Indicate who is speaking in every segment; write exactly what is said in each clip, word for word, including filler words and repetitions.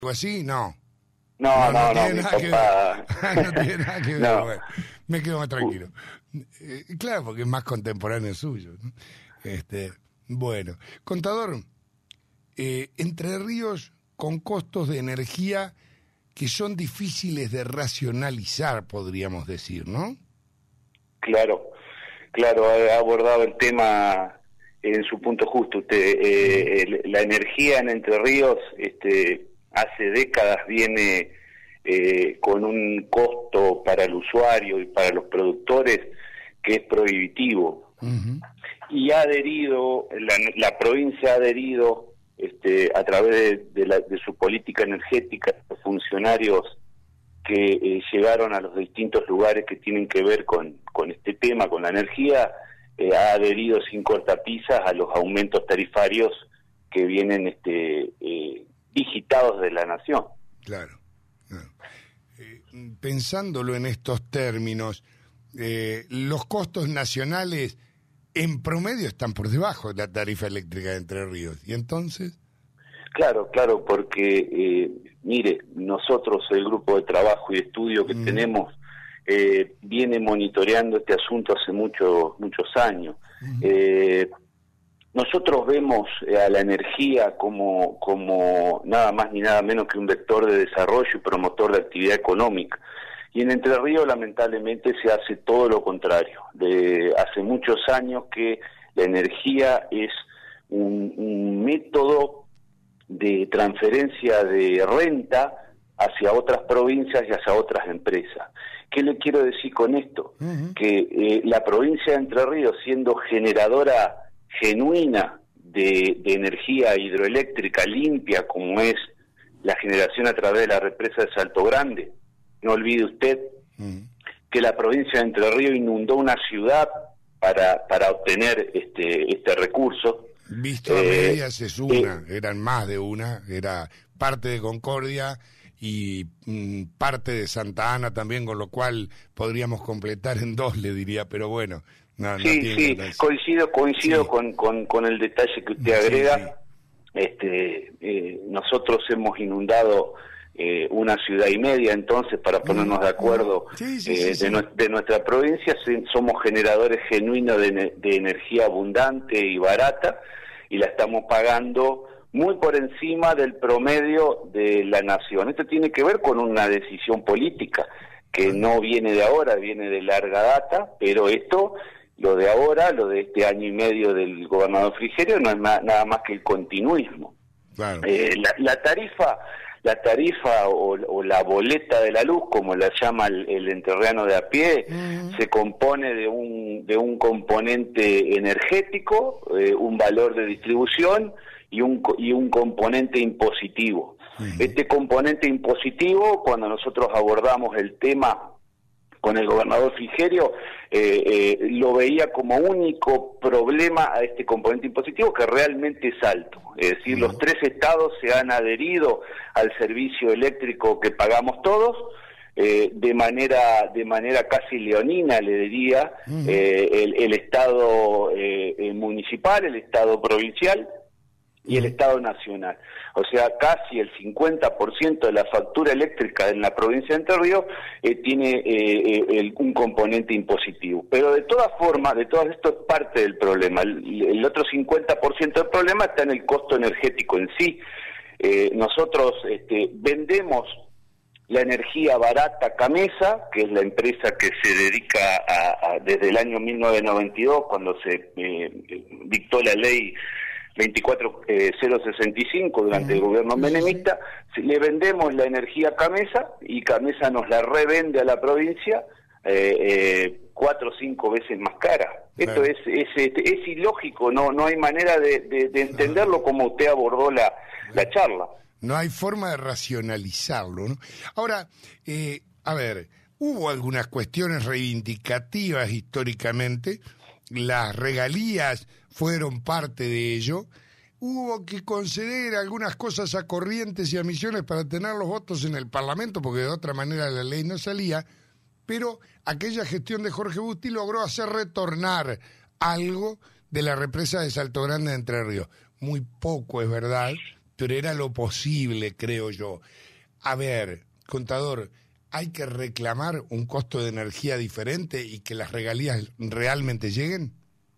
Speaker 1: ¿O así? No.
Speaker 2: No, no, no, no,
Speaker 1: tiene
Speaker 2: mi
Speaker 1: nada que
Speaker 2: papá...
Speaker 1: ver. No tiene nada que ver.
Speaker 2: No.
Speaker 1: Bueno, me quedo más tranquilo. Eh, claro, porque es más contemporáneo suyo, ¿no? Este, bueno, contador, eh, Entre Ríos con costos de energía que son difíciles de racionalizar, podríamos decir, ¿no?
Speaker 2: Claro, claro, ha abordado el tema en su punto justo. Usted, eh, el, la energía en Entre Ríos, este, hace décadas viene eh, con un costo para el usuario y para los productores que es prohibitivo. Uh-huh. Y ha adherido, la, la provincia ha adherido este, a través de, de, la, de su política energética, los funcionarios que eh, llegaron a los distintos lugares que tienen que ver con, con este tema, con la energía, eh, ha adherido sin cortapisas a los aumentos tarifarios que vienen este, eh, digitados de la nación.
Speaker 1: Claro. claro. Eh, pensándolo en estos términos, eh, los costos nacionales en promedio están por debajo de la tarifa eléctrica de Entre Ríos. ¿Y entonces?
Speaker 2: Claro, claro, porque, eh, mire, nosotros, el grupo de trabajo y estudio que mm. tenemos, eh, viene monitoreando este asunto hace muchos muchos años. Mm. Eh, nosotros vemos a la energía como, como nada más ni nada menos que un vector de desarrollo y promotor de actividad económica. Y en Entre Ríos, lamentablemente, se hace todo lo contrario. De, hace muchos años que la energía es un, un método de transferencia de renta hacia otras provincias y hacia otras empresas. ¿Qué le quiero decir con esto? Uh-huh. Que eh, la provincia de Entre Ríos, siendo generadora genuina de, de energía hidroeléctrica limpia, como es la generación a través de la represa de Salto Grande, no olvide usted uh-huh. que la provincia de Entre Ríos inundó una ciudad para, para obtener este, este recurso.
Speaker 1: Visto a medias es una, eh, eran más de una, era parte de Concordia y mm, parte de Santa Ana también, con lo cual podríamos completar en dos, le diría, pero bueno. No,
Speaker 2: sí,
Speaker 1: no
Speaker 2: sí, coincido, coincido sí. Con, con, con el detalle que usted agrega. Sí, sí. Este, eh, nosotros hemos inundado eh, una ciudad y media, entonces, para ponernos de acuerdo, sí, sí, eh, sí, de, sí. de nuestra provincia, somos generadores genuinos de, de energía abundante y barata, y la estamos pagando muy por encima del promedio de la nación. Esto tiene que ver con una decisión política que no viene de ahora, viene de larga data, pero esto, lo de ahora, lo de este año y medio del gobernador Frigerio, no es na- nada más que el continuismo. Claro. Eh, la, la tarifa, la tarifa o, o la boleta de la luz, como la llama el, el entrerriano de a pie, uh-huh. se compone de un de un componente energético, eh, un valor de distribución y un y un componente impositivo. Uh-huh. Este componente impositivo, cuando nosotros abordamos el tema con el gobernador Frigerio, eh, eh, lo veía como único problema a este componente impositivo, que realmente es alto. Es decir, uh-huh. los tres estados se han adherido al servicio eléctrico que pagamos todos, eh, de manera de manera casi leonina, le diría, uh-huh. eh, el, el estado eh, el municipal, el estado provincial y el Estado Nacional. O sea, casi el cincuenta por ciento de la factura eléctrica en la provincia de Entre Ríos eh, tiene eh, el, un componente impositivo. Pero de todas formas, de todas esto es parte del problema. El, el otro cincuenta por ciento del problema está en el costo energético en sí. Eh, nosotros este, vendemos la energía barata Camesa, que es la empresa que se dedica a, a desde el año mil novecientos noventa y dos, cuando se eh, dictó la ley veinticuatro mil sesenta y cinco durante el gobierno menemista, le vendemos la energía a Camesa y Camesa nos la revende a la provincia eh, eh, cuatro o cinco veces más cara. Esto es, es, es, es ilógico, no no hay manera de, de, de entenderlo como usted abordó la, la charla.
Speaker 1: No hay forma de racionalizarlo, ¿no? Ahora, eh, a ver, hubo algunas cuestiones reivindicativas históricamente, las regalías fueron parte de ello. Hubo que conceder algunas cosas a Corrientes y a Misiones para tener los votos en el Parlamento, porque de otra manera la ley no salía, pero aquella gestión de Jorge Busti logró hacer retornar algo de la represa de Salto Grande de Entre Ríos. Muy poco, es verdad, pero era lo posible, creo yo. A ver, contador, ¿hay que reclamar un costo de energía diferente y que las regalías realmente lleguen?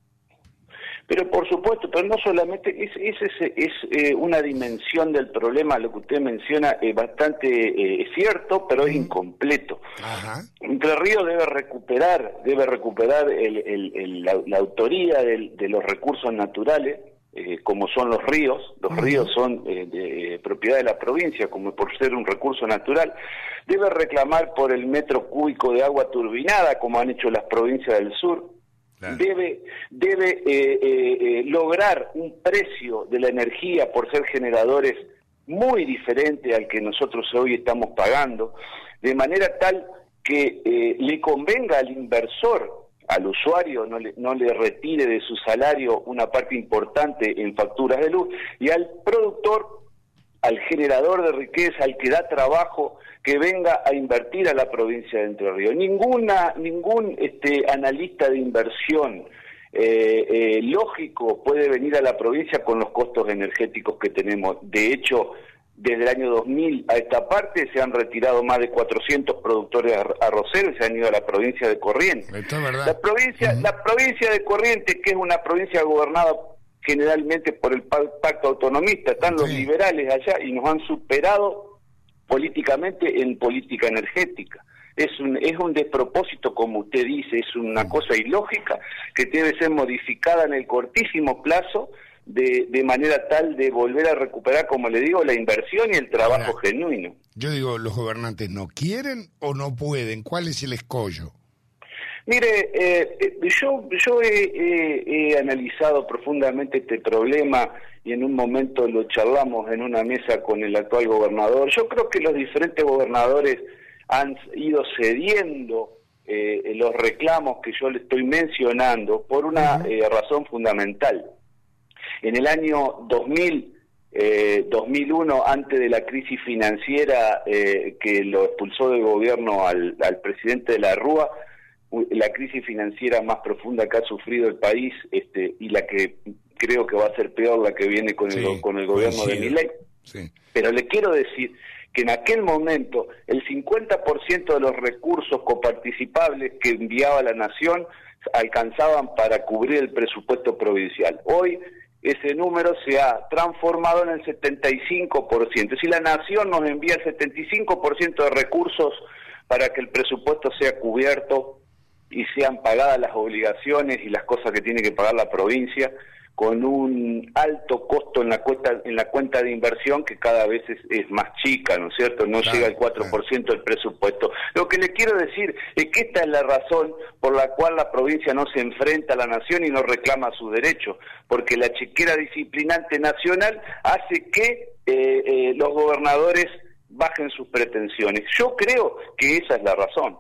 Speaker 2: Pero por supuesto, pero no solamente, es, es, es, es eh, una dimensión del problema, lo que usted menciona es bastante eh, cierto, pero es incompleto.
Speaker 1: Ajá.
Speaker 2: Entre Ríos debe recuperar, debe recuperar el, el, el, la, la autoría del, de los recursos naturales, eh, como son los ríos. Los uh-huh. ríos son eh, de, eh, propiedad de la provincia, como por ser un recurso natural. Debe reclamar por el metro cúbico de agua turbinada, como han hecho las provincias del sur. Claro. Debe, debe eh, eh, eh, lograr un precio de la energía por ser generadores muy diferente al que nosotros hoy estamos pagando, de manera tal que eh, le convenga al inversor, al usuario, no le, no le retire de su salario una parte importante en facturas de luz, y al productor, al generador de riqueza, al que da trabajo, que venga a invertir a la provincia de Entre Ríos. Ninguna, ningún este, analista de inversión eh, eh, lógico puede venir a la provincia con los costos energéticos que tenemos. De hecho, desde el año dos mil a esta parte se han retirado más de cuatrocientos productores arroceros y se han ido a la provincia de Corrientes.
Speaker 1: Esto es verdad.
Speaker 2: La provincia, uh-huh. la provincia de Corrientes, que es una provincia gobernada generalmente por el pacto autonomista, están sí. los liberales allá y nos han superado políticamente en política energética. Es un es un despropósito, como usted dice, es una cosa ilógica que debe ser modificada en el cortísimo plazo de, de manera tal de volver a recuperar, como le digo, la inversión y el trabajo Ahora, genuino.
Speaker 1: Yo digo, ¿los gobernantes no quieren o no pueden? ¿Cuál es el escollo?
Speaker 2: Mire, eh, yo yo he, he, he analizado profundamente este problema y en un momento lo charlamos en una mesa con el actual gobernador. Yo creo que los diferentes gobernadores han ido cediendo eh, los reclamos que yo le estoy mencionando por una uh-huh. eh, razón fundamental. En el año dos mil, eh, dos mil uno, antes de la crisis financiera eh, que lo expulsó del gobierno al, al presidente de la Rúa, la crisis financiera más profunda que ha sufrido el país, este, y la que creo que va a ser peor, la que viene con el, sí, con el gobierno de Milei.
Speaker 1: Sí.
Speaker 2: Pero le quiero decir que en aquel momento el cincuenta por ciento de los recursos coparticipables que enviaba la Nación alcanzaban para cubrir el presupuesto provincial. Hoy ese número se ha transformado en el setenta y cinco por ciento. Si la Nación nos envía el setenta y cinco por ciento de recursos para que el presupuesto sea cubierto y sean pagadas las obligaciones y las cosas que tiene que pagar la provincia, con un alto costo en la cuenta en la cuenta de inversión que cada vez es, es más chica, ¿no es cierto? No claro, llega al cuatro por ciento claro. del presupuesto. Lo que le quiero decir es que esta es la razón por la cual la provincia no se enfrenta a la nación y no reclama sus derechos, porque la chequera disciplinante nacional hace que eh, eh, los gobernadores bajen sus pretensiones. Yo creo que esa es la razón.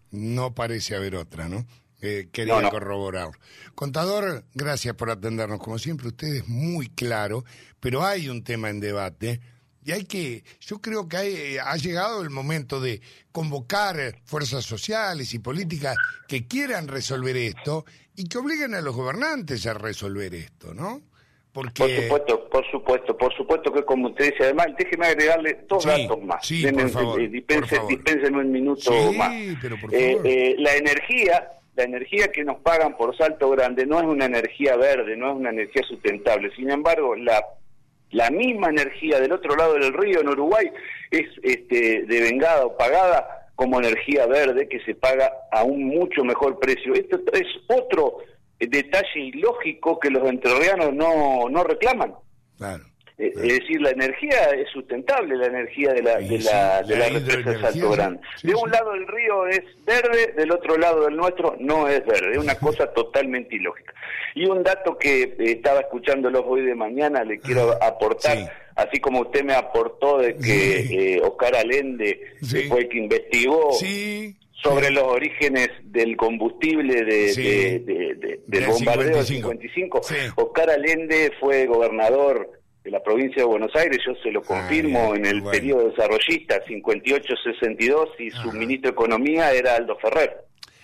Speaker 1: No parece haber otra, ¿no? Eh, quería no, no. corroborar. Contador, gracias por atendernos. Como siempre, usted es muy claro, pero hay un tema en debate y hay que, yo creo que hay, ha llegado el momento de convocar fuerzas sociales y políticas que quieran resolver esto y que obliguen a los gobernantes a resolver esto, ¿no? Porque...
Speaker 2: Por supuesto, por supuesto, por supuesto que como usted dice, además, déjeme agregarle dos sí, datos más.
Speaker 1: Sí, Deme, por favor,
Speaker 2: eh, dispense,
Speaker 1: por favor.
Speaker 2: Dispénsenme un minuto
Speaker 1: sí,
Speaker 2: más.
Speaker 1: Pero por favor.
Speaker 2: Eh, eh, la energía, la energía que nos pagan por Salto Grande no es una energía verde, no es una energía sustentable. Sin embargo, la la misma energía del otro lado del río, en Uruguay, es este devengada o pagada como energía verde, que se paga a un mucho mejor precio. Esto es otro detalle ilógico que los entrerrianos no, no reclaman.
Speaker 1: Claro,
Speaker 2: eh,
Speaker 1: claro.
Speaker 2: Es decir, la energía es sustentable, la energía de la, de la, sí, de la, la represa de Salto Grande. Sí, de un sí. lado del río es verde, del otro lado del nuestro no es verde, es una cosa totalmente ilógica. Y un dato que eh, estaba escuchándolos hoy de mañana, le quiero ah, aportar, sí. así como usted me aportó de que sí. eh, Oscar Allende sí. fue el que investigó
Speaker 1: sí.
Speaker 2: sobre los orígenes del combustible de,
Speaker 1: sí.
Speaker 2: de, de, de, del
Speaker 1: de
Speaker 2: bombardeo del
Speaker 1: cincuenta y cinco.
Speaker 2: cincuenta y cinco.
Speaker 1: Sí.
Speaker 2: Oscar Allende fue gobernador de la provincia de Buenos Aires, yo se lo confirmo, ah, en el bueno. periodo desarrollista cincuenta y ocho sesenta y dos, y su Ajá. ministro de Economía era Aldo Ferrer.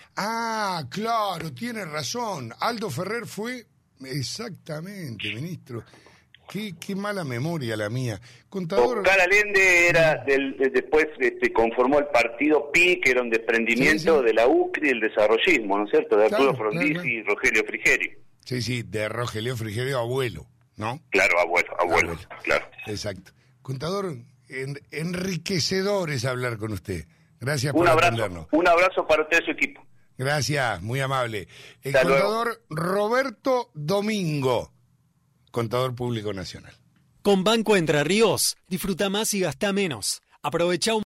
Speaker 1: Ah, claro, tiene razón. Aldo Ferrer fue exactamente ministro. qué, qué mala memoria la mía. Contador...
Speaker 2: Oscar Allende era del, de, después este, conformó el partido P I, que era un desprendimiento sí, sí. de la U C R I y el desarrollismo, ¿no es cierto? De Arturo claro, Frondizi claro, claro. y Rogelio Frigerio.
Speaker 1: Sí, sí, de Rogelio Frigerio, abuelo, ¿no?
Speaker 2: Claro, abuelo, abuelo, abuelo. claro.
Speaker 1: Exacto. Contador, en, enriquecedor es hablar con usted. Gracias por
Speaker 2: un abrazo,
Speaker 1: atendernos.
Speaker 2: Un abrazo para usted y su equipo.
Speaker 1: Gracias, muy amable. El
Speaker 2: Hasta
Speaker 1: contador
Speaker 2: luego.
Speaker 1: Roberto Domingo, contador público nacional.
Speaker 3: Con Banco Entre Ríos, disfruta más y gasta menos. Aprovecha un